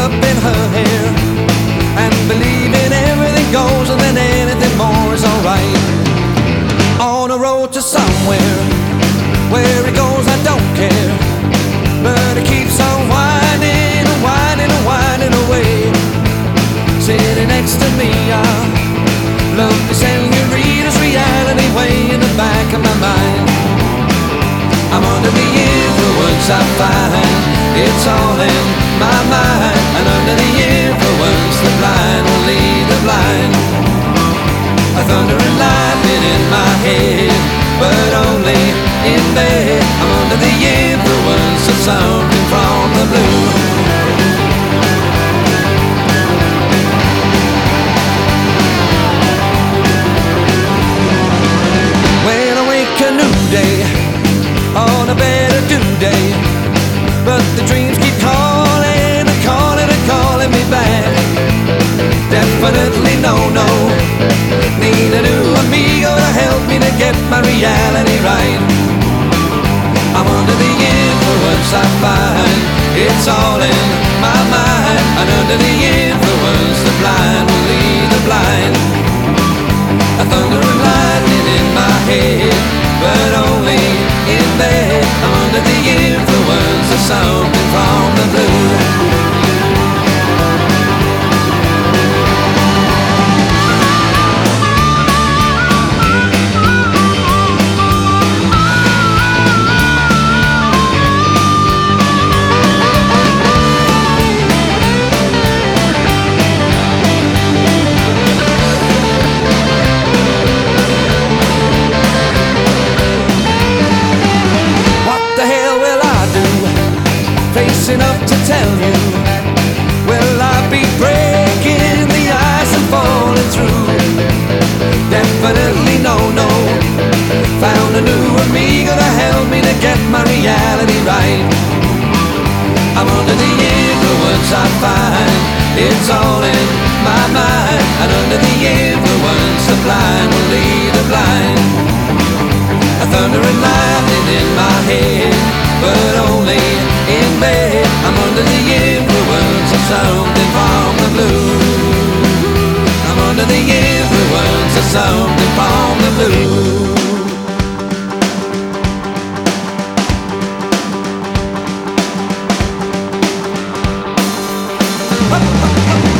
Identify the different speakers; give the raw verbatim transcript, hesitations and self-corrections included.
Speaker 1: up in her hair and believing everything goes and then anything more is alright. On a road to somewhere, where it goes I don't care, but it keeps on winding and winding and winding away. Sitting next to me, I love the senorita's reality way in the back of my mind. I'm under the influence, I find it's all in my mind. And under the influence, the blind will lead the blind. A thunder and lightning in my head, but only in bed. I'm under the influence of something from the blue. When I wake a new day on a better due day, but the dreams keep calling and calling and calling me back. Definitely no, no, need a new amigo to help me to get my reality right. I'm under the influence, I find it's all in my mind. And under the influence, the blind will lead the blind. A thunder and lightning in my head, but only in bed. I'm under the influence of something from the blue. Facing up to tell you, will I be breaking the ice and falling through? Definitely no, no, found a new amigo to help me to get my reality right. I'm under the influence, I find it's all in my mind. And under the influence, the blind will lead the blind. A thunder and lightning in my head, but only in bed. I'm under the influence of something from the blue. I'm under the influence of something from the blue. Ha, ha, ha.